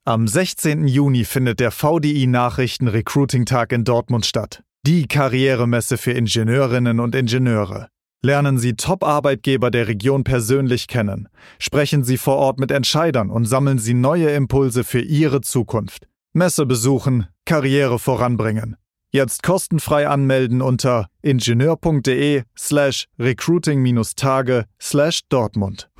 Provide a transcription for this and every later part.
Am 16. Juni findet der VDI Nachrichten Recruiting Tag in Dortmund statt. Die Karrieremesse für Ingenieurinnen und Ingenieure. Lernen Sie Top-Arbeitgeber der Region persönlich kennen. Sprechen Sie vor Ort mit Entscheidern und sammeln Sie neue Impulse für Ihre Zukunft. Messe besuchen, Karriere voranbringen. Jetzt kostenfrei anmelden unter ingenieur.de/recruiting-tage/Dortmund.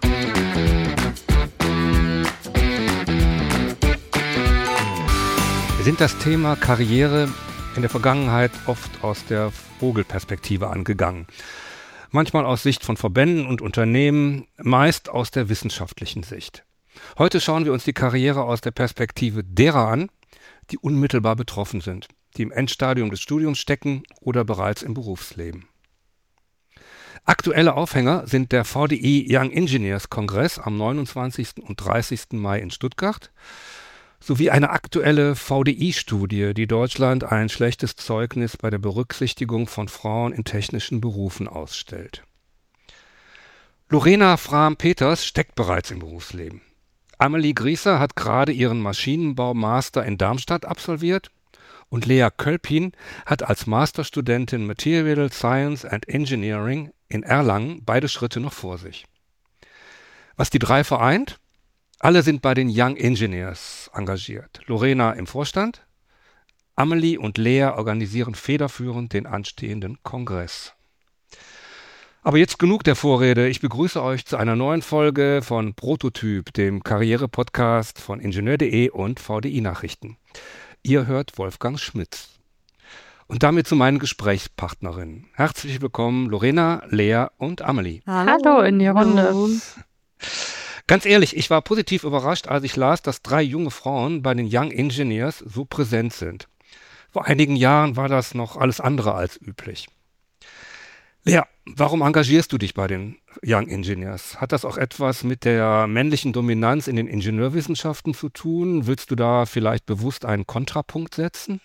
Wir sind das Thema Karriere in der Vergangenheit oft aus der Vogelperspektive angegangen. Manchmal aus Sicht von Verbänden und Unternehmen, meist aus der wissenschaftlichen Sicht. Heute schauen wir uns die Karriere aus der Perspektive derer an, die unmittelbar betroffen sind, die im Endstadium des Studiums stecken oder bereits im Berufsleben. Aktuelle Aufhänger sind der VDI Young Engineers Kongress am 29. und 30. Mai in Stuttgart sowie eine aktuelle VDI-Studie, die Deutschland ein schlechtes Zeugnis bei der Berücksichtigung von Frauen in technischen Berufen ausstellt. Lorena Frahm-Peters steckt bereits im Berufsleben. Amelie Grieser hat gerade ihren Maschinenbau-Master in Darmstadt absolviert und Lea Kölpin hat als Masterstudentin Material Science and Engineering in Erlangen beide Schritte noch vor sich. Was die drei vereint? Alle sind bei den Young Engineers engagiert. Lorena im Vorstand, Amelie und Lea organisieren federführend den anstehenden Kongress. Aber jetzt genug der Vorrede. Ich begrüße euch zu einer neuen Folge von Prototyp, dem Karriere-Podcast von Ingenieur.de und VDI Nachrichten. Ihr hört Wolfgang Schmitz. Und damit zu meinen Gesprächspartnerinnen. Herzlich willkommen Lorena, Lea und Amelie. Hallo in die Runde. Ganz ehrlich, ich war positiv überrascht, als ich las, dass 3 junge Frauen bei den Young Engineers so präsent sind. Vor einigen Jahren war das noch alles andere als üblich. Lea, warum engagierst du dich bei den Young Engineers? Hat das auch etwas mit der männlichen Dominanz in den Ingenieurwissenschaften zu tun? Willst du da vielleicht bewusst einen Kontrapunkt setzen?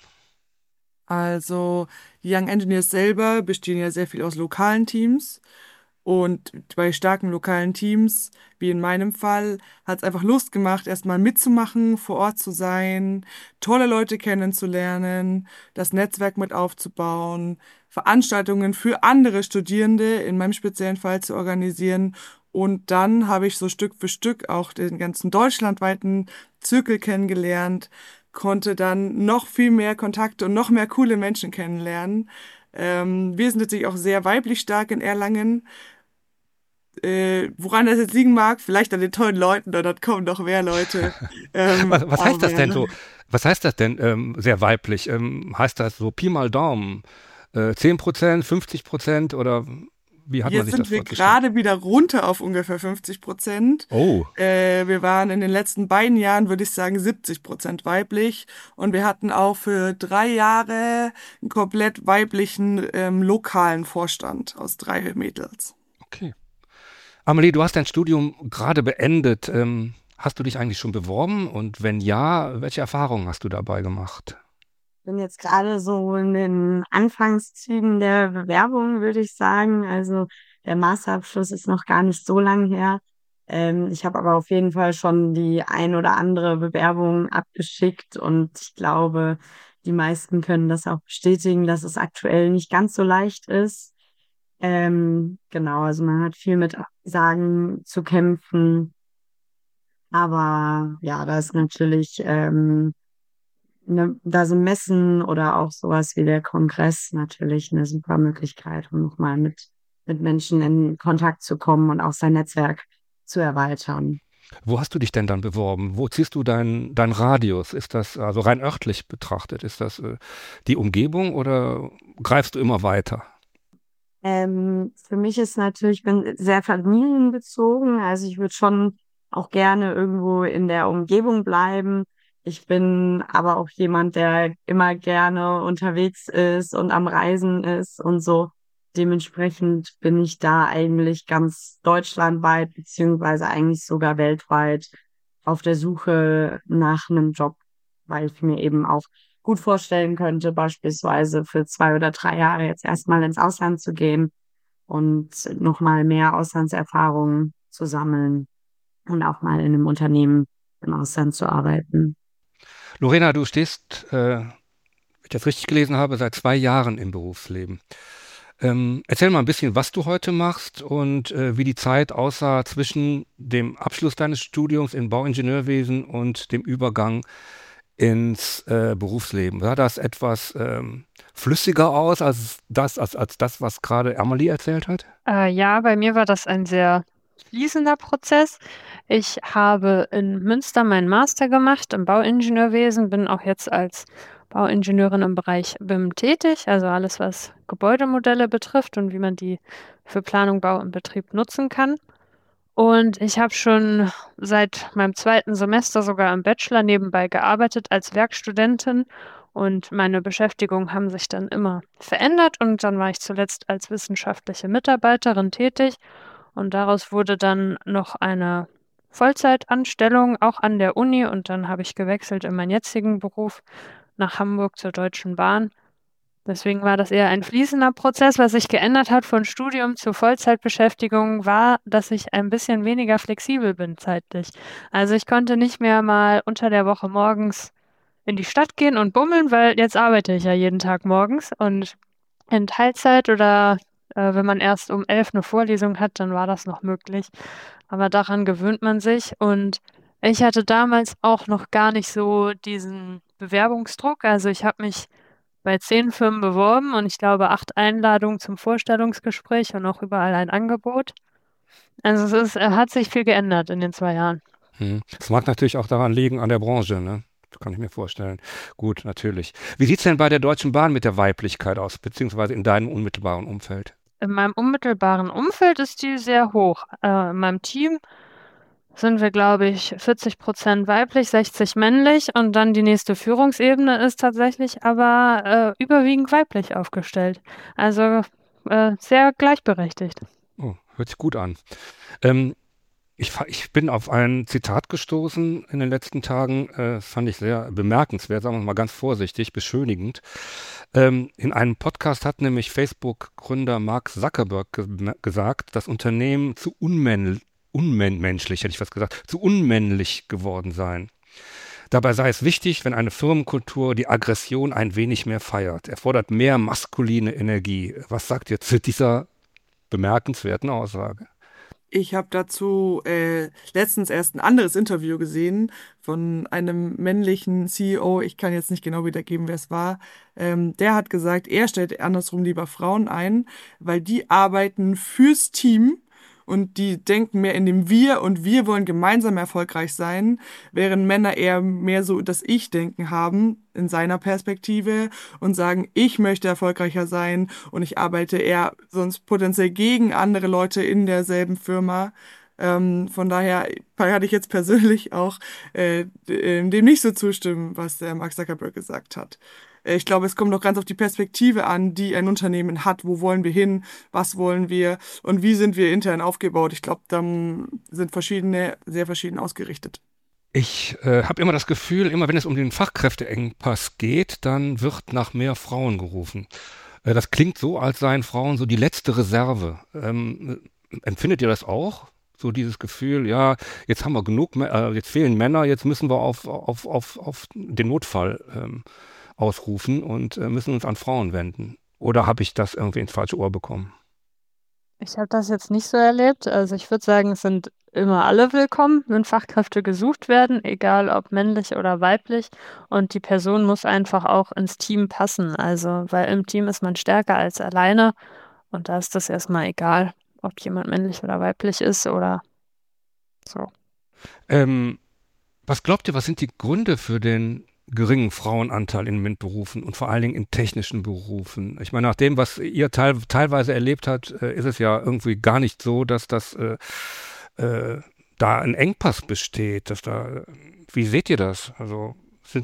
Also die Young Engineers selber bestehen ja sehr viel aus lokalen Teams. Und bei starken lokalen Teams, wie in meinem Fall, hat es einfach Lust gemacht, erstmal mitzumachen, vor Ort zu sein, tolle Leute kennenzulernen, das Netzwerk mit aufzubauen, Veranstaltungen für andere Studierende, in meinem speziellen Fall zu organisieren. Und dann habe ich so Stück für Stück auch den ganzen deutschlandweiten Zirkel kennengelernt, konnte dann noch viel mehr Kontakte und noch mehr coole Menschen kennenlernen. Wir sind natürlich auch sehr weiblich stark in Erlangen. Woran das jetzt liegen mag, vielleicht an den tollen Leuten, dort kommen noch mehr Leute. Was heißt das denn so? Was heißt das denn sehr weiblich? Heißt das so Pi mal Daumen? 10%, 50% oder wie hat man sich das vorgestellt? Jetzt sind wir gerade wieder runter auf ungefähr 50%. Oh. Wir waren in den letzten beiden Jahren, würde ich sagen, 70% weiblich. Und wir hatten auch für 3 Jahre einen komplett weiblichen lokalen Vorstand aus 3 Mädels. Okay. Amelie, du hast dein Studium gerade beendet. Hast du dich eigentlich schon beworben? Und wenn ja, welche Erfahrungen hast du dabei gemacht? Ich bin jetzt gerade so in den Anfangszügen der Bewerbung, würde ich sagen. Also der Masterabschluss ist noch gar nicht so lang her. Ich habe aber auf jeden Fall schon die ein oder andere Bewerbung abgeschickt und ich glaube, die meisten können das auch bestätigen, dass es aktuell nicht ganz so leicht ist. Genau, also man hat viel mit Absagen zu kämpfen. Aber ja, da ist natürlich, da sind Messen oder auch sowas wie der Kongress natürlich eine super Möglichkeit, um nochmal mit Menschen in Kontakt zu kommen und auch sein Netzwerk zu erweitern. Wo hast du dich denn dann beworben? Wo ziehst du deinen Radius? Ist das, also rein örtlich betrachtet, ist das die Umgebung oder greifst du immer weiter? Für mich ist natürlich, ich bin sehr familienbezogen, also ich würde schon auch gerne irgendwo in der Umgebung bleiben. Ich bin aber auch jemand, der immer gerne unterwegs ist und am Reisen ist und so. Dementsprechend bin ich da eigentlich ganz deutschlandweit beziehungsweise eigentlich sogar weltweit auf der Suche nach einem Job, weil ich mir eben auch gut vorstellen könnte, beispielsweise für 2 oder 3 Jahre jetzt erstmal ins Ausland zu gehen und nochmal mehr Auslandserfahrungen zu sammeln und auch mal in einem Unternehmen im Ausland zu arbeiten. Lorena, du stehst, wenn ich das richtig gelesen habe, seit 2 Jahren im Berufsleben. Erzähl mal ein bisschen, was du heute machst und wie die Zeit aussah zwischen dem Abschluss deines Studiums in Bauingenieurwesen und dem Übergang ins Berufsleben. Sah das etwas flüssiger aus als das, was gerade Amelie erzählt hat? Ja, bei mir war das ein sehr fließender Prozess. Ich habe in Münster meinen Master gemacht im Bauingenieurwesen, bin auch jetzt als Bauingenieurin im Bereich BIM tätig, also alles, was Gebäudemodelle betrifft und wie man die für Planung, Bau und Betrieb nutzen kann. Und ich habe schon seit meinem zweiten Semester sogar im Bachelor nebenbei gearbeitet als Werkstudentin und meine Beschäftigungen haben sich dann immer verändert und dann war ich zuletzt als wissenschaftliche Mitarbeiterin tätig und daraus wurde dann noch eine Vollzeitanstellung auch an der Uni und dann habe ich gewechselt in meinen jetzigen Beruf nach Hamburg zur Deutschen Bahn. Deswegen war das eher ein fließender Prozess. Was sich geändert hat von Studium zu Vollzeitbeschäftigung, war, dass ich ein bisschen weniger flexibel bin zeitlich. Also ich konnte nicht mehr mal unter der Woche morgens in die Stadt gehen und bummeln, weil jetzt arbeite ich ja jeden Tag morgens und in Teilzeit oder wenn man erst um 11 eine Vorlesung hat, dann war das noch möglich. Aber daran gewöhnt man sich und ich hatte damals auch noch gar nicht so diesen Bewerbungsdruck. Also ich habe mich bei 10 Firmen beworben und ich glaube 8 Einladungen zum Vorstellungsgespräch und auch überall ein Angebot. Also hat sich viel geändert in den 2 Jahren. Das mag natürlich auch daran liegen, an der Branche, ne? Das kann ich mir vorstellen. Gut, natürlich. Wie sieht es denn bei der Deutschen Bahn mit der Weiblichkeit aus, beziehungsweise in deinem unmittelbaren Umfeld? In meinem unmittelbaren Umfeld ist die sehr hoch. In meinem Team sind wir, glaube ich, 40% weiblich, 60 männlich und dann die nächste Führungsebene ist tatsächlich aber überwiegend weiblich aufgestellt. Also sehr gleichberechtigt. Oh, hört sich gut an. Ähm, ich bin auf ein Zitat gestoßen in den letzten Tagen, das fand ich sehr bemerkenswert, sagen wir mal ganz vorsichtig, beschönigend. In einem Podcast hat nämlich Facebook-Gründer Mark Zuckerberg gesagt, das Unternehmen zu unmenschlich, hätte ich was gesagt, zu unmännlich geworden seien. Dabei sei es wichtig, wenn eine Firmenkultur die Aggression ein wenig mehr feiert. Er fordert mehr maskuline Energie. Was sagt ihr zu dieser bemerkenswerten Aussage? Ich habe dazu letztens erst ein anderes Interview gesehen von einem männlichen CEO. Ich kann jetzt nicht genau wiedergeben, wer es war. Der hat gesagt, er stellt andersrum lieber Frauen ein, weil die arbeiten fürs Team und die denken mehr in dem Wir und wir wollen gemeinsam erfolgreich sein, während Männer eher mehr so das Ich-Denken haben in seiner Perspektive und sagen, ich möchte erfolgreicher sein und ich arbeite eher sonst potenziell gegen andere Leute in derselben Firma. Von daher kann ich jetzt persönlich auch dem nicht so zustimmen, was der Mark Zuckerberg gesagt hat. Ich glaube, es kommt noch ganz auf die Perspektive an, die ein Unternehmen hat. Wo wollen wir hin? Was wollen wir? Und wie sind wir intern aufgebaut? Ich glaube, dann sind verschiedene, sehr verschieden ausgerichtet. Ich habe immer das Gefühl, immer wenn es um den Fachkräfteengpass geht, dann wird nach mehr Frauen gerufen. Das klingt so, als seien Frauen so die letzte Reserve. Empfindet ihr das auch? So dieses Gefühl, ja, jetzt haben wir genug, jetzt fehlen Männer, jetzt müssen wir auf den Notfall ausrufen und müssen uns an Frauen wenden. Oder habe ich das irgendwie ins falsche Ohr bekommen? Ich habe das jetzt nicht so erlebt. Also ich würde sagen, es sind immer alle willkommen, wenn Fachkräfte gesucht werden, egal ob männlich oder weiblich. Und die Person muss einfach auch ins Team passen. Also, weil im Team ist man stärker als alleine. Und da ist das erstmal egal, ob jemand männlich oder weiblich ist oder so. Ähm, Was glaubt ihr, was sind die Gründe für den geringen Frauenanteil in MINT-Berufen und vor allen Dingen in technischen Berufen? Ich meine, nach dem, was ihr teilweise erlebt habt, ist es ja irgendwie gar nicht so, dass das da ein Engpass besteht. Wie seht ihr das? Also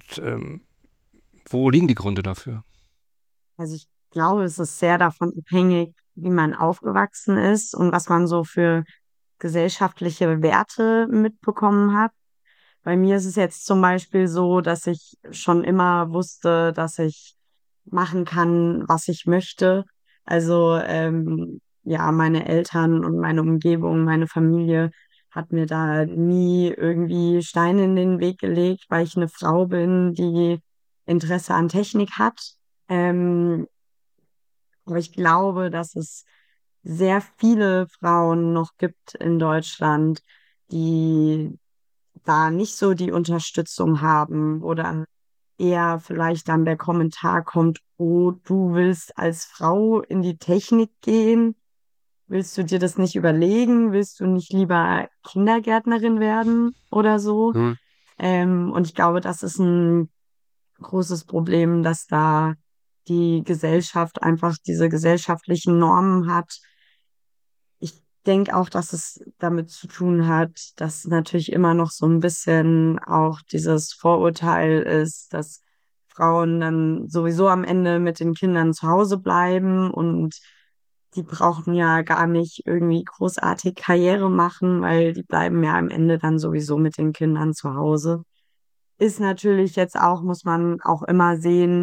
wo liegen die Gründe dafür? Also ich glaube, es ist sehr davon abhängig, wie man aufgewachsen ist und was man so für gesellschaftliche Werte mitbekommen hat. Bei mir ist es jetzt zum Beispiel so, dass ich schon immer wusste, dass ich machen kann, was ich möchte. Also ja, meine Eltern und meine Umgebung, meine Familie hat mir da nie irgendwie Steine in den Weg gelegt, weil ich eine Frau bin, die Interesse an Technik hat. Ähm, aber ich glaube, dass es sehr viele Frauen noch gibt in Deutschland, die da nicht so die Unterstützung haben oder eher vielleicht dann der Kommentar kommt, oh, du willst als Frau in die Technik gehen? Willst du dir das nicht überlegen? Willst du nicht lieber Kindergärtnerin werden oder so? Hm. Und ich glaube, das ist ein großes Problem, dass da die Gesellschaft einfach diese gesellschaftlichen Normen hat. Ich denke auch, dass es damit zu tun hat, dass natürlich immer noch so ein bisschen auch dieses Vorurteil ist, dass Frauen dann sowieso am Ende mit den Kindern zu Hause bleiben und die brauchen ja gar nicht irgendwie großartig Karriere machen, weil die bleiben ja am Ende dann sowieso mit den Kindern zu Hause. Ist natürlich jetzt auch, muss man auch immer sehen,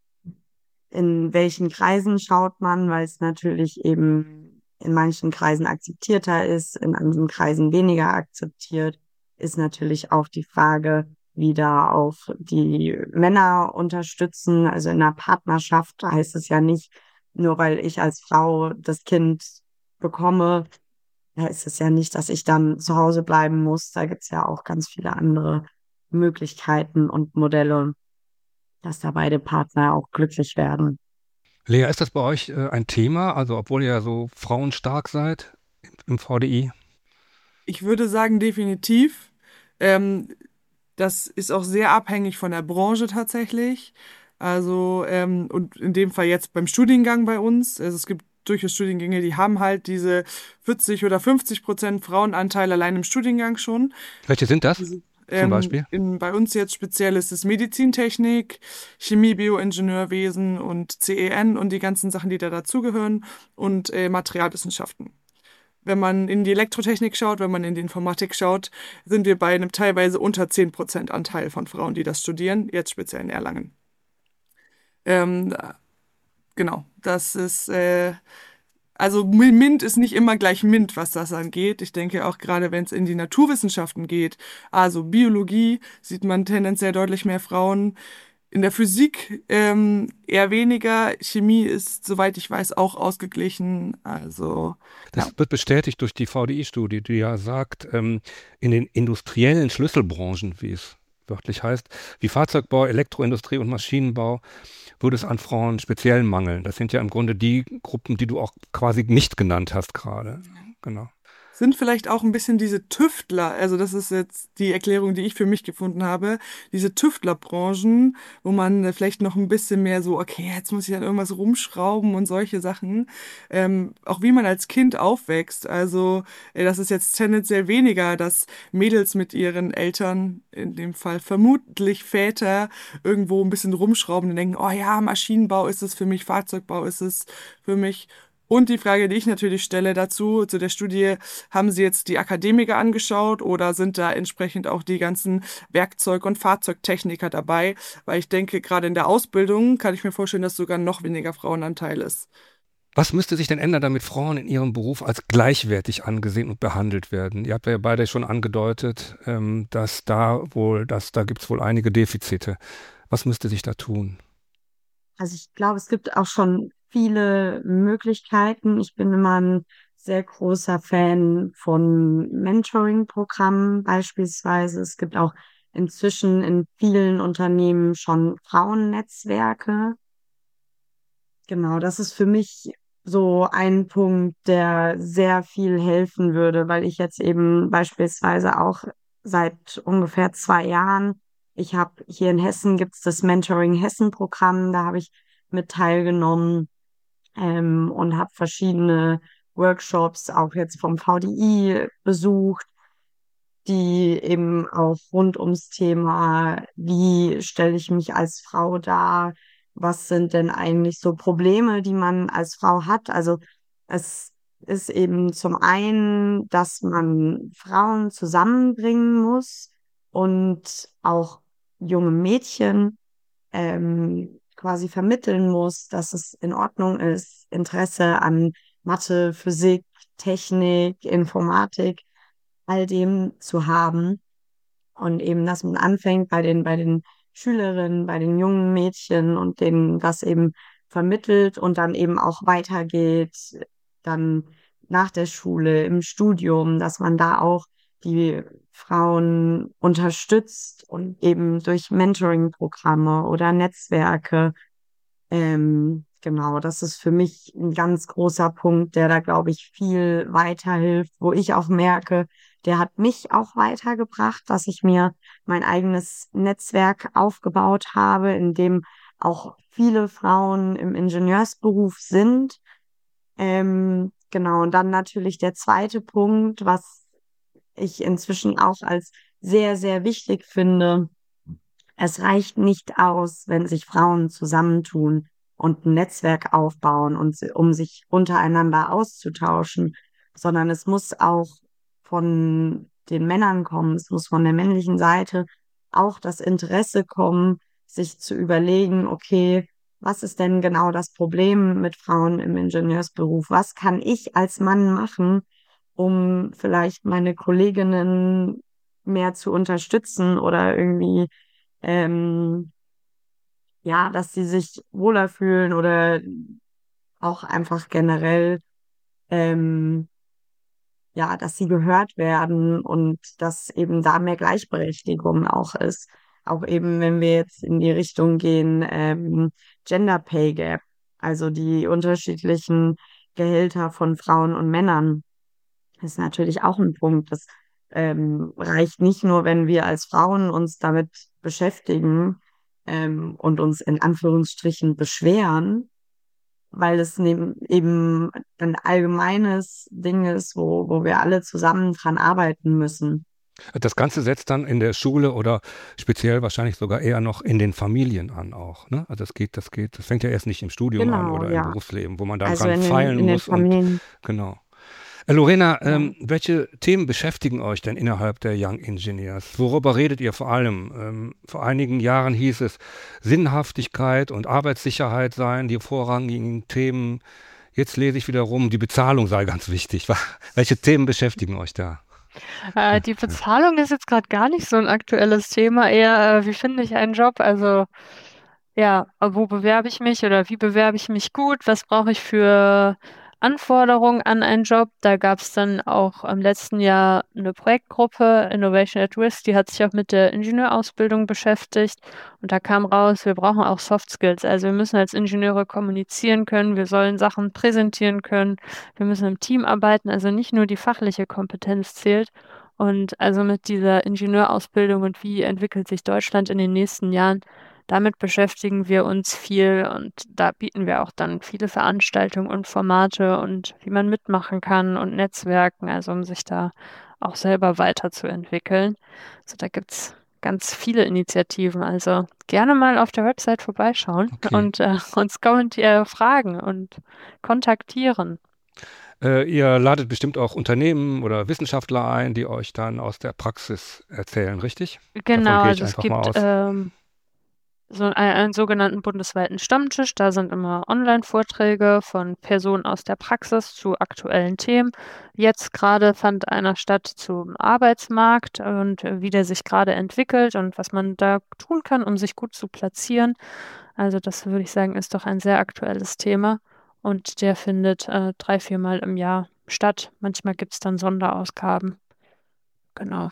in welchen Kreisen schaut man, weil es natürlich eben in manchen Kreisen akzeptierter ist, in anderen Kreisen weniger akzeptiert, ist natürlich auch die Frage, wie da auch die Männer unterstützen. Also in einer Partnerschaft heißt es ja nicht, nur weil ich als Frau das Kind bekomme, heißt es ja nicht, dass ich dann zu Hause bleiben muss. Da gibt's ja auch ganz viele andere Möglichkeiten und Modelle, dass da beide Partner auch glücklich werden. Lea, ist das bei euch ein Thema? Also, obwohl ihr ja so frauenstark seid im VDI? Ich würde sagen, definitiv. Ähm, Das ist auch sehr abhängig von der Branche tatsächlich. Also, und in dem Fall jetzt beim Studiengang bei uns. Also es gibt durchaus Studiengänge, die haben halt diese 40 oder 50% Frauenanteil allein im Studiengang schon. Welche sind das Diese, zum Beispiel? bei uns jetzt speziell ist es Medizintechnik, Chemie, Bioingenieurwesen und CEN und die ganzen Sachen, die da dazugehören und Materialwissenschaften. Wenn man in die Elektrotechnik schaut, wenn man in die Informatik schaut, sind wir bei einem teilweise unter 10% Anteil von Frauen, die das studieren, jetzt speziell in Erlangen. Ähm, genau, das ist, also MINT ist nicht immer gleich MINT, was das angeht. Ich denke auch gerade, wenn es in die Naturwissenschaften geht, also Biologie, sieht man tendenziell deutlich mehr Frauen. In der Physik eher weniger. Chemie ist, soweit ich weiß, auch ausgeglichen. Also, ja. Das wird bestätigt durch die VDI-Studie, die ja sagt, in den industriellen Schlüsselbranchen, wie es wörtlich heißt, wie Fahrzeugbau, Elektroindustrie und Maschinenbau, würde es an Frauen speziell mangeln. Das sind ja im Grunde die Gruppen, die du auch quasi nicht genannt hast gerade. Genau. Sind vielleicht auch ein bisschen diese Tüftler, also das ist jetzt die Erklärung, die ich für mich gefunden habe, diese Tüftlerbranchen, wo man vielleicht noch ein bisschen mehr so, okay, jetzt muss ich an irgendwas rumschrauben und solche Sachen. Auch wie man als Kind aufwächst. Also das ist jetzt tendenziell weniger, dass Mädels mit ihren Eltern, in dem Fall vermutlich Väter, irgendwo ein bisschen rumschrauben und denken, oh ja, Maschinenbau ist es für mich, Fahrzeugbau ist es für mich. Und die Frage, die ich natürlich stelle dazu, zu der Studie, haben Sie jetzt die Akademiker angeschaut oder sind da entsprechend auch die ganzen Werkzeug- und Fahrzeugtechniker dabei? Weil ich denke, gerade in der Ausbildung kann ich mir vorstellen, dass sogar noch weniger Frauenanteil ist. Was müsste sich denn ändern, damit Frauen in ihrem Beruf als gleichwertig angesehen und behandelt werden? Ihr habt ja beide schon angedeutet, da gibt es wohl einige Defizite. Was müsste sich da tun? Also ich glaube, es gibt auch schon viele Möglichkeiten. Ich bin immer ein sehr großer Fan von Mentoring-Programmen beispielsweise. Es gibt auch inzwischen in vielen Unternehmen schon Frauennetzwerke. Genau, das ist für mich so ein Punkt, der sehr viel helfen würde, weil ich jetzt eben beispielsweise auch seit ungefähr 2 Jahren, ich habe hier in Hessen gibt's das Mentoring Hessen Programm, da habe ich mit teilgenommen und habe verschiedene Workshops auch jetzt vom VDI besucht, die eben auch rund ums Thema, wie stelle ich mich als Frau dar, was sind denn eigentlich so Probleme, die man als Frau hat. Also es ist eben zum einen, dass man Frauen zusammenbringen muss und auch junge Mädchen quasi vermitteln muss, dass es in Ordnung ist, Interesse an Mathe, Physik, Technik, Informatik all dem zu haben. Und eben, dass man anfängt bei den Schülerinnen, bei den jungen Mädchen und denen das eben vermittelt und dann eben auch weitergeht, dann nach der Schule, im Studium, dass man da auch die Frauen unterstützt und eben durch Mentoring-Programme oder Netzwerke. Genau, das ist für mich ein ganz großer Punkt, der da, glaube ich, viel weiterhilft, wo ich auch merke, der hat mich auch weitergebracht, dass ich mir mein eigenes Netzwerk aufgebaut habe, in dem auch viele Frauen im Ingenieursberuf sind. Genau, und dann natürlich der zweite Punkt, was ich inzwischen auch als sehr, sehr wichtig finde. Es reicht nicht aus, wenn sich Frauen zusammentun und ein Netzwerk aufbauen und um sich untereinander auszutauschen, sondern es muss auch von den Männern kommen, es muss von der männlichen Seite auch das Interesse kommen, sich zu überlegen, okay, was ist denn genau das Problem mit Frauen im Ingenieursberuf? Was kann ich als Mann machen, um vielleicht meine Kolleginnen mehr zu unterstützen oder irgendwie ähm, ja, dass sie sich wohler fühlen oder auch einfach generell, ähm, ja, dass sie gehört werden und dass eben da mehr Gleichberechtigung auch ist. Auch eben, wenn wir jetzt in die Richtung gehen, Gender Pay Gap, also die unterschiedlichen Gehälter von Frauen und Männern. Das ist natürlich auch ein Punkt. Das reicht nicht nur, wenn wir als Frauen uns damit beschäftigen und uns in Anführungsstrichen beschweren, weil es eben ein allgemeines Ding ist, wo wir alle zusammen dran arbeiten müssen. Das Ganze setzt dann in der Schule oder speziell wahrscheinlich sogar eher noch in den Familien an auch, ne? Also das fängt ja erst nicht im Studium an Genau, oder im ja. Berufsleben, wo man dann Also dran feilen in den muss und Familien, genau. Lorena, ja. welche Themen beschäftigen euch denn innerhalb der Young Engineers? Worüber redet ihr vor allem? Vor einigen Jahren hieß es, Sinnhaftigkeit und Arbeitssicherheit seien die vorrangigen Themen. Jetzt lese ich wiederum, die Bezahlung sei ganz wichtig. Welche Themen beschäftigen euch da? Die Bezahlung ist jetzt gerade gar nicht so ein aktuelles Thema, eher, wie finde ich einen Job? Also, ja, wo bewerbe ich mich oder wie bewerbe ich mich gut? Was brauche ich für Anforderungen an einen Job? Da gab es dann auch im letzten Jahr eine Projektgruppe, Innovation at Risk, die hat sich auch mit der Ingenieurausbildung beschäftigt. Und da kam raus, wir brauchen auch Soft Skills. Also wir müssen als Ingenieure kommunizieren können, wir sollen Sachen präsentieren können, wir müssen im Team arbeiten. Also nicht nur die fachliche Kompetenz zählt. Und also mit dieser Ingenieurausbildung und wie entwickelt sich Deutschland in den nächsten Jahren, damit beschäftigen wir uns viel und da bieten wir auch dann viele Veranstaltungen und Formate und wie man mitmachen kann und Netzwerken, also um sich da auch selber weiterzuentwickeln. Also da gibt's ganz viele Initiativen. Also gerne mal auf der Website vorbeischauen Okay. und uns fragen und kontaktieren. Ihr ladet bestimmt auch Unternehmen oder Wissenschaftler ein, die euch dann aus der Praxis erzählen, richtig? Genau, Davon gehe ich also es einfach mal gibt aus. so einen sogenannten bundesweiten Stammtisch. Da sind immer Online-Vorträge von Personen aus der Praxis zu aktuellen Themen. Jetzt gerade fand einer statt zum Arbeitsmarkt und wie der sich gerade entwickelt und was man da tun kann, um sich gut zu platzieren. Also das würde ich sagen, ist doch ein sehr aktuelles Thema und der findet 3-4 Mal im Jahr statt. Manchmal gibt es dann Sonderausgaben. Genau.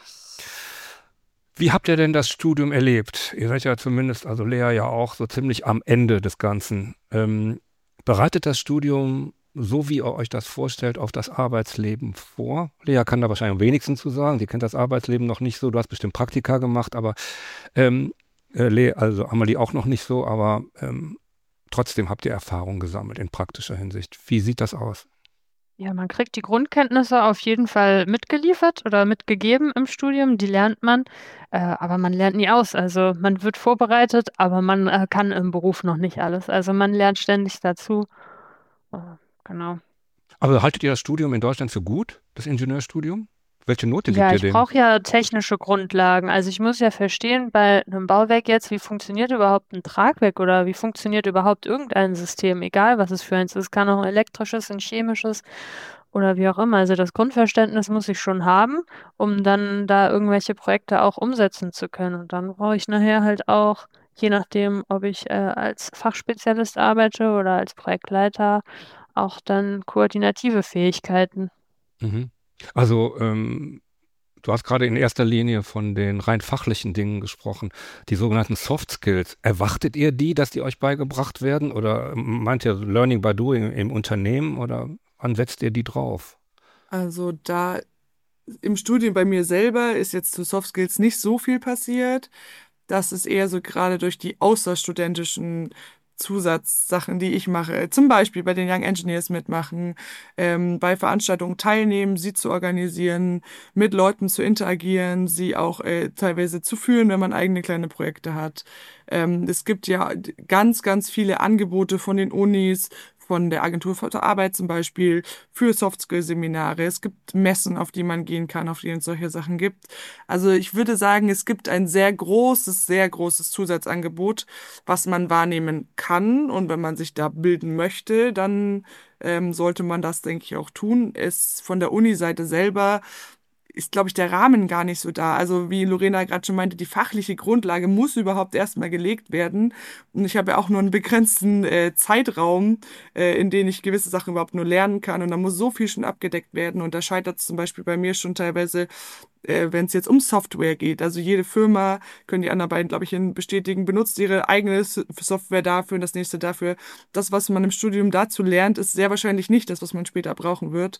Wie habt ihr denn das Studium erlebt? Ihr seid ja zumindest, also Lea ja auch, so ziemlich am Ende des Ganzen. Bereitet das Studium, so wie ihr euch das vorstellt, auf das Arbeitsleben vor? Lea kann da wahrscheinlich am wenigsten zu sagen. Sie kennt das Arbeitsleben noch nicht so. Du hast bestimmt Praktika gemacht, aber also Amelie auch noch nicht so, aber trotzdem habt ihr Erfahrung gesammelt in praktischer Hinsicht. Wie sieht das aus? Ja, man kriegt die Grundkenntnisse auf jeden Fall mitgeliefert oder mitgegeben im Studium, die lernt man, aber man lernt nie aus. Also man wird vorbereitet, aber man kann im Beruf noch nicht alles. Also man lernt ständig dazu. Äh, genau. Aber haltet ihr das Studium in Deutschland für gut, das Ingenieurstudium? Welche Note Ja, gebt ihr ich dem? brauche ja technische Grundlagen. Also ich muss ja verstehen bei einem Bauwerk jetzt, wie funktioniert überhaupt ein Tragwerk oder wie funktioniert überhaupt irgendein System, egal was es für eins ist. Es kann auch ein elektrisches, ein chemisches. oder wie auch immer. Also das Grundverständnis muss ich schon haben, um dann da irgendwelche Projekte auch umsetzen zu können. Und dann brauche ich nachher halt auch, je nachdem, ob ich als Fachspezialist arbeite oder als Projektleiter, auch dann koordinative Fähigkeiten. Mhm. Also, du hast gerade in erster Linie von den rein fachlichen Dingen gesprochen, die sogenannten Soft Skills. Erwartet ihr die, dass die euch beigebracht werden? Oder meint ihr Learning by Doing im Unternehmen? Oder wann setzt ihr die drauf? Also da im Studium bei mir selber ist jetzt zu Soft Skills nicht so viel passiert. Das ist eher so gerade durch die außerstudentischen Zusatzsachen, die ich mache. Zum Beispiel bei den Young Engineers mitmachen, bei Veranstaltungen teilnehmen, sie zu organisieren, mit Leuten zu interagieren, sie auch teilweise zu führen, wenn man eigene kleine Projekte hat. Es gibt ja ganz, ganz viele Angebote von den Unis, von der Agentur für Arbeit zum Beispiel, für Soft-Skill-Seminare. Es gibt Messen, auf die man gehen kann, auf denen es solche Sachen gibt. Also ich würde sagen, es gibt ein sehr großes Zusatzangebot, was man wahrnehmen kann. Und wenn man sich da bilden möchte, dann sollte man das, denke ich, auch tun. Es von der Uni-Seite selber ist, glaube ich, der Rahmen gar nicht so da. Also wie Lorena gerade schon meinte, die fachliche Grundlage muss überhaupt erstmal gelegt werden. Und ich habe ja auch nur einen begrenzten Zeitraum, in dem ich gewisse Sachen überhaupt nur lernen kann. Und da muss so viel schon abgedeckt werden. Und da scheitert es zum Beispiel bei mir schon teilweise, wenn es jetzt um Software geht. Also jede Firma, können die anderen beiden, glaube ich, bestätigen, benutzt ihre eigene Software dafür und das nächste dafür. Das, was man im Studium dazu lernt, ist sehr wahrscheinlich nicht das, was man später brauchen wird.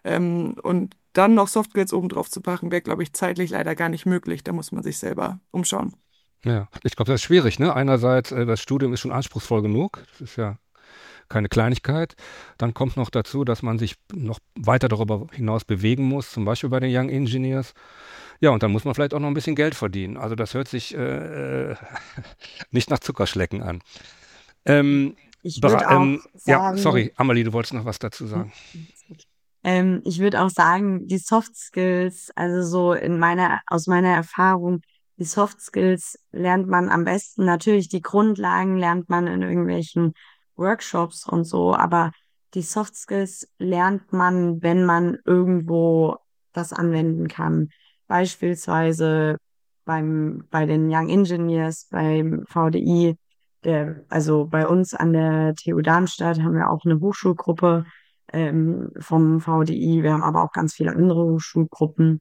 Und dann noch Softskills oben drauf zu packen, wäre, glaube ich, zeitlich leider gar nicht möglich. Da muss man sich selber umschauen. Ja, ich glaube, das ist schwierig, ne? Einerseits, das Studium ist schon anspruchsvoll genug. Das ist ja keine Kleinigkeit. Dann kommt noch dazu, dass man sich noch weiter darüber hinaus bewegen muss, zum Beispiel bei den Young Engineers. Ja, und dann muss man vielleicht auch noch ein bisschen Geld verdienen. Also das hört sich nicht nach Zuckerschlecken an. Ich würde auch Ja, sagen, sorry, Amalie, du wolltest noch was dazu sagen. ich würde auch sagen, die Soft Skills, also so aus meiner Erfahrung, die Soft Skills lernt man am besten. Natürlich, die Grundlagen lernt man in irgendwelchen Workshops und so, aber die Soft Skills lernt man, wenn man irgendwo das anwenden kann. Beispielsweise bei den Young Engineers, beim VDI, also bei uns an der TU Darmstadt haben wir auch eine Hochschulgruppe vom VDI. Wir haben aber auch ganz viele andere Hochschulgruppen,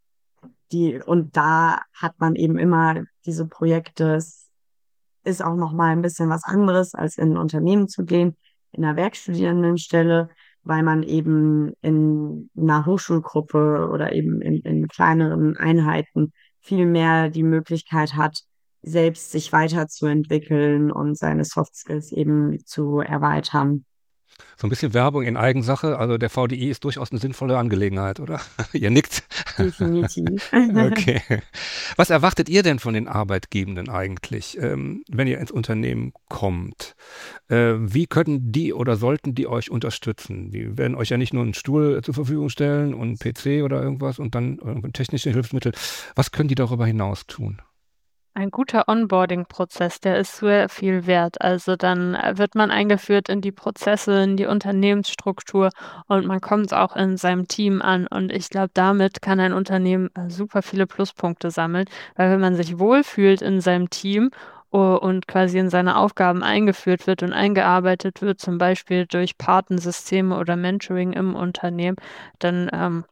und da hat man eben immer diese Projekte. Es ist auch noch mal ein bisschen was anderes, als in ein Unternehmen zu gehen, in einer Werkstudierendenstelle, weil man eben in einer Hochschulgruppe oder eben in kleineren Einheiten viel mehr die Möglichkeit hat, selbst sich weiterzuentwickeln und seine Soft Skills eben zu erweitern. So ein bisschen Werbung in Eigensache. Also der VDI ist durchaus eine sinnvolle Angelegenheit, oder? Ihr nickt. Definitiv. Okay. Was erwartet ihr denn von den Arbeitgebenden eigentlich, wenn ihr ins Unternehmen kommt? Wie können die oder sollten die euch unterstützen? Die werden euch ja nicht nur einen Stuhl zur Verfügung stellen und einen PC oder irgendwas und dann technische Hilfsmittel. Was können die darüber hinaus tun? Ein guter Onboarding-Prozess, der ist sehr viel wert. Also dann wird man eingeführt in die Prozesse, in die Unternehmensstruktur und man kommt auch in seinem Team an. Und ich glaube, damit kann ein Unternehmen super viele Pluspunkte sammeln, weil wenn man sich wohlfühlt in seinem Team und quasi in seine Aufgaben eingeführt wird und eingearbeitet wird, zum Beispiel durch Patensysteme oder Mentoring im Unternehmen, dann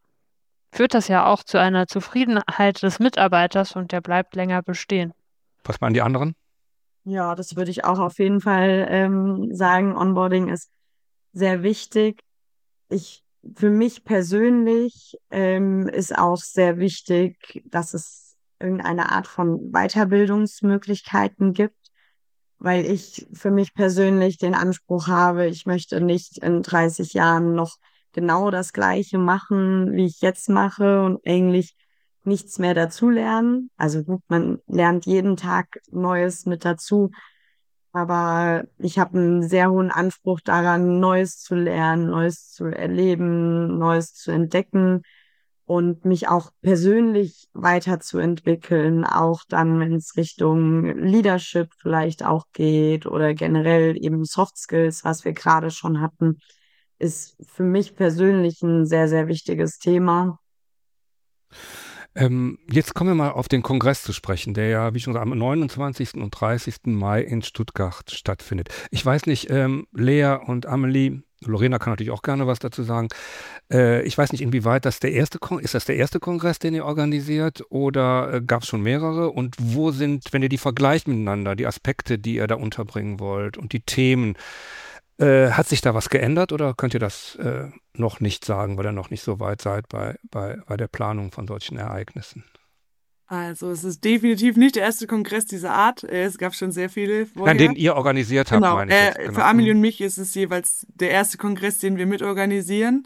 führt das ja auch zu einer Zufriedenheit des Mitarbeiters und der bleibt länger bestehen. Was meinen die anderen? Ja, das würde ich auch auf jeden Fall sagen. Onboarding ist sehr wichtig. Für mich persönlich ist auch sehr wichtig, dass es irgendeine Art von Weiterbildungsmöglichkeiten gibt, weil ich für mich persönlich den Anspruch habe, ich möchte nicht in 30 Jahren noch genau das Gleiche machen, wie ich jetzt mache und eigentlich nichts mehr dazulernen. Also gut, man lernt jeden Tag Neues mit dazu, aber ich habe einen sehr hohen Anspruch daran, Neues zu lernen, Neues zu erleben, Neues zu entdecken und mich auch persönlich weiterzuentwickeln, auch dann, wenn es Richtung Leadership vielleicht auch geht oder generell eben Soft Skills, was wir gerade schon hatten. ist für mich persönlich ein sehr, sehr wichtiges Thema. Jetzt kommen wir mal auf den Kongress zu sprechen, der ja, wie schon gesagt, am 29. und 30. Mai in Stuttgart stattfindet. Ich weiß nicht, Lea und Amelie, Lorena kann natürlich auch gerne was dazu sagen. Ich weiß nicht, inwieweit ist das der erste Kongress, den ihr organisiert, oder gab es schon mehrere? Und wo sind, wenn ihr die vergleicht miteinander, die Aspekte, die ihr da unterbringen wollt und die Themen? Hat sich da was geändert oder könnt ihr das noch nicht sagen, weil ihr noch nicht so weit seid bei der Planung von solchen Ereignissen? Also es ist definitiv nicht der erste Kongress dieser Art. Es gab schon sehr viele Nein, vorher. den ihr organisiert habt, Genau. meine ich jetzt. Für Genau. Amelie und mich ist es jeweils der erste Kongress, den wir mitorganisieren.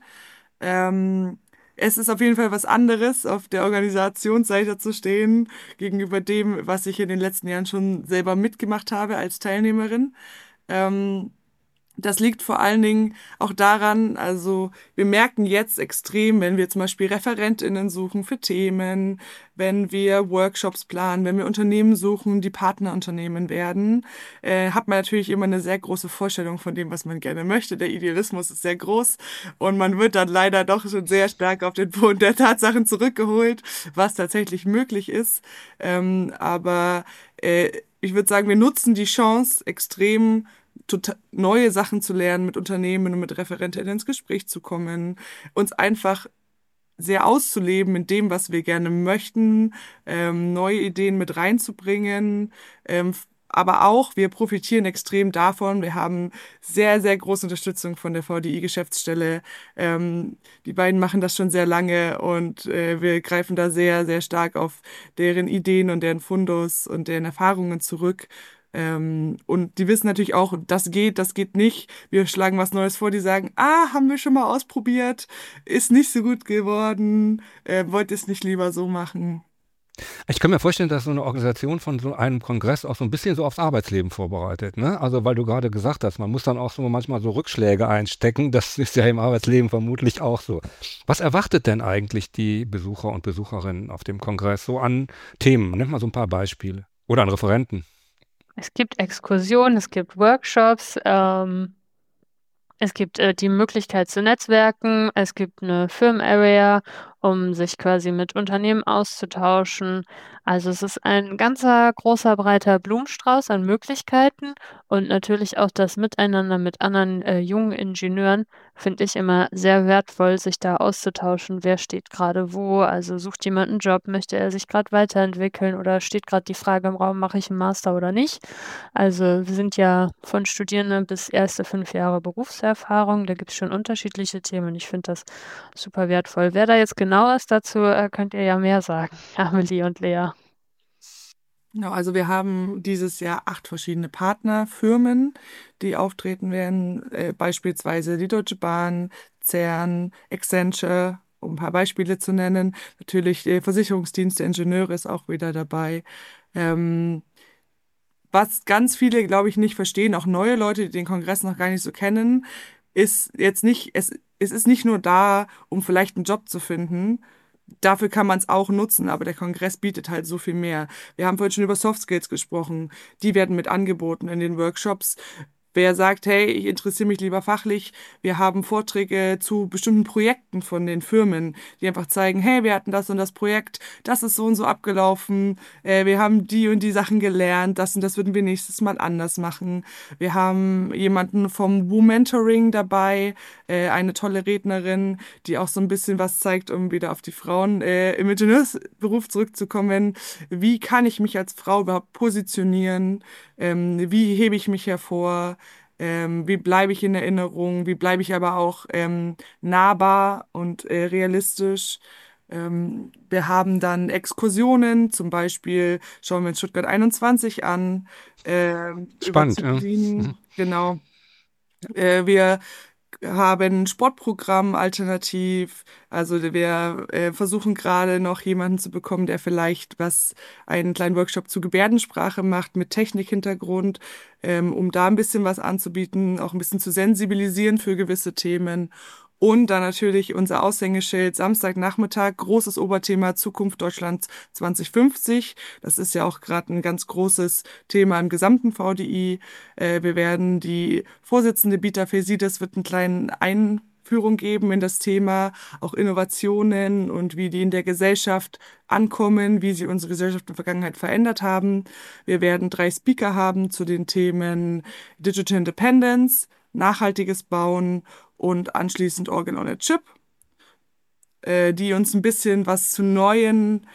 Es ist auf jeden Fall was anderes, auf der Organisationsseite zu stehen, gegenüber dem, was ich in den letzten Jahren schon selber mitgemacht habe als Teilnehmerin. Ähm, Das liegt vor allen Dingen auch daran, also wir merken jetzt extrem, wenn wir zum Beispiel ReferentInnen suchen für Themen, wenn wir Workshops planen, wenn wir Unternehmen suchen, die Partnerunternehmen werden, hat man natürlich immer eine sehr große Vorstellung von dem, was man gerne möchte. Der Idealismus ist sehr groß und man wird dann leider doch schon sehr stark auf den Boden der Tatsachen zurückgeholt, was tatsächlich möglich ist. Aber ich würde sagen, wir nutzen die Chance extrem, neue Sachen zu lernen, mit Unternehmen und mit Referentinnen ins Gespräch zu kommen, uns einfach sehr auszuleben in dem, was wir gerne möchten, neue Ideen mit reinzubringen. Aber auch, wir profitieren extrem davon. Wir haben sehr, sehr große Unterstützung von der VDI-Geschäftsstelle. Die beiden machen das schon sehr lange und wir greifen da sehr, sehr stark auf deren Ideen und deren Fundus und deren Erfahrungen zurück. Und die wissen natürlich auch, das geht nicht. Wir schlagen was Neues vor, die sagen, haben wir schon mal ausprobiert, ist nicht so gut geworden, wollt ihr es nicht lieber so machen? Ich kann mir vorstellen, dass so eine Organisation von so einem Kongress auch so ein bisschen so aufs Arbeitsleben vorbereitet, ne? Also, weil du gerade gesagt hast, man muss dann auch so manchmal so Rückschläge einstecken. Das ist ja im Arbeitsleben vermutlich auch so. Was erwartet denn eigentlich die Besucher und Besucherinnen auf dem Kongress so an Themen? Nennt mal so ein paar Beispiele. Oder an Referenten. Es gibt Exkursionen, es gibt Workshops, es gibt die Möglichkeit zu netzwerken, es gibt eine Firmen-Area, um sich quasi mit Unternehmen auszutauschen. Also es ist ein ganzer großer, breiter Blumenstrauß an Möglichkeiten und natürlich auch das Miteinander mit anderen jungen Ingenieuren finde ich immer sehr wertvoll, sich da auszutauschen. Wer steht gerade wo? Also sucht jemand einen Job? Möchte er sich gerade weiterentwickeln oder steht gerade die Frage im Raum, mache ich einen Master oder nicht? Also wir sind ja von Studierenden bis erste 5 Jahre Berufserfahrung. Da gibt es schon unterschiedliche Themen und ich finde das super wertvoll. Wer da jetzt genau ist dazu, könnt ihr ja mehr sagen, Amelie und Lea. Genau, also wir haben dieses Jahr 8 verschiedene Partnerfirmen, die auftreten werden, beispielsweise die Deutsche Bahn, CERN, Accenture, um ein paar Beispiele zu nennen. Natürlich der Versicherungsdienst der Ingenieure ist auch wieder dabei. Ähm, Was ganz viele, glaube ich, nicht verstehen, auch neue Leute, die den Kongress noch gar nicht so kennen, ist jetzt nicht, es ist nicht nur da, um vielleicht einen Job zu finden. Dafür kann man es auch nutzen, aber der Kongress bietet halt so viel mehr. Wir haben vorhin schon über Soft Skills gesprochen. Die werden mit angeboten in den Workshops. Wer sagt, hey, ich interessiere mich lieber fachlich, wir haben Vorträge zu bestimmten Projekten von den Firmen, die einfach zeigen, hey, wir hatten das und das Projekt, das ist so und so abgelaufen, wir haben die und die Sachen gelernt, das und das würden wir nächstes Mal anders machen. Wir haben jemanden vom Womentoring dabei, eine tolle Rednerin, die auch so ein bisschen was zeigt, um wieder auf die Frauen im Ingenieursberuf zurückzukommen. Wie kann ich mich als Frau überhaupt positionieren? Wie hebe ich mich hervor? Wie bleibe ich in Erinnerung? Wie bleibe ich aber auch nahbar und realistisch? Wir haben dann Exkursionen, zum Beispiel schauen wir uns Stuttgart 21 an, über Spannend, ja. Zyklin, genau. Wir haben ein Sportprogramm alternativ. Also wir versuchen gerade noch jemanden zu bekommen, der vielleicht einen kleinen Workshop zu Gebärdensprache macht mit Technikhintergrund, um da ein bisschen was anzubieten, auch ein bisschen zu sensibilisieren für gewisse Themen. Und dann natürlich unser Aushängeschild Samstagnachmittag, großes Oberthema Zukunft Deutschland 2050. Das ist ja auch gerade ein ganz großes Thema im gesamten VDI. Wir werden die Vorsitzende Bita Fesides wird einen kleinen Einführung geben in das Thema, auch Innovationen und wie die in der Gesellschaft ankommen, wie sie unsere Gesellschaft in der Vergangenheit verändert haben. Wir werden 3 Speaker haben zu den Themen Digital Independence, nachhaltiges Bauen und anschließend Organ on a Chip, die uns ein bisschen was zu neuen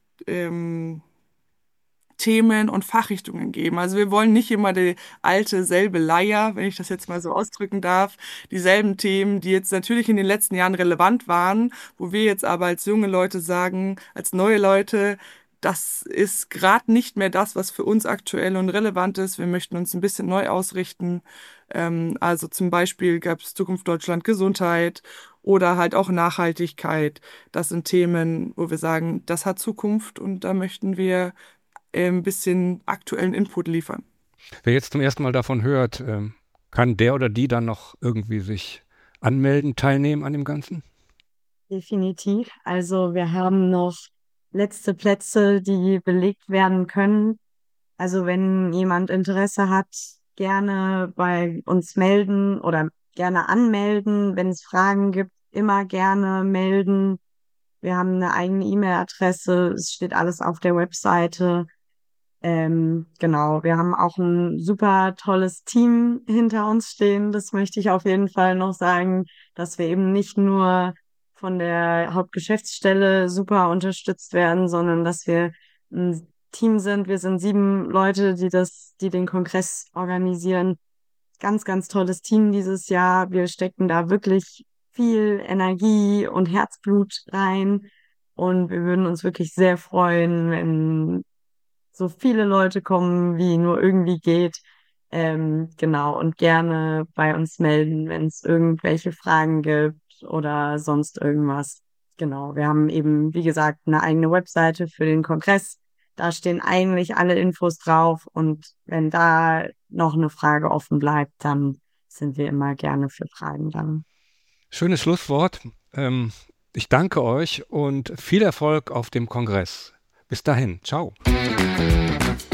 Themen und Fachrichtungen geben. Also wir wollen nicht immer die alte selbe Leier, wenn ich das jetzt mal so ausdrücken darf, dieselben Themen, die jetzt natürlich in den letzten Jahren relevant waren, wo wir jetzt aber als junge Leute sagen, als neue Leute, das ist gerade nicht mehr das, was für uns aktuell und relevant ist. Wir möchten uns ein bisschen neu ausrichten. Also zum Beispiel gab es Zukunft Deutschland Gesundheit oder halt auch Nachhaltigkeit. Das sind Themen, wo wir sagen, das hat Zukunft und da möchten wir ein bisschen aktuellen Input liefern. Wer jetzt zum ersten Mal davon hört, kann der oder die dann noch irgendwie sich anmelden, teilnehmen an dem Ganzen? Definitiv. Also wir haben noch letzte Plätze, die belegt werden können. Also wenn jemand Interesse hat, gerne bei uns melden oder gerne anmelden. Wenn es Fragen gibt, immer gerne melden. Wir haben eine eigene E-Mail-Adresse. Es steht alles auf der Webseite. Genau, wir haben auch ein super tolles Team hinter uns stehen. Das möchte ich auf jeden Fall noch sagen, dass wir eben nicht nur von der Hauptgeschäftsstelle super unterstützt werden, sondern dass wir ein Team sind. Wir sind 7 Leute, die den Kongress organisieren. Ganz, ganz tolles Team dieses Jahr. Wir stecken da wirklich viel Energie und Herzblut rein. Und wir würden uns wirklich sehr freuen, wenn so viele Leute kommen, wie nur irgendwie geht. Genau, und gerne bei uns melden, wenn es irgendwelche Fragen gibt oder sonst irgendwas. Genau, wir haben eben, wie gesagt, eine eigene Webseite für den Kongress. Da stehen eigentlich alle Infos drauf und wenn da noch eine Frage offen bleibt, dann sind wir immer gerne für Fragen dann. Schönes Schlusswort. Ich danke euch und viel Erfolg auf dem Kongress. Bis dahin. Ciao.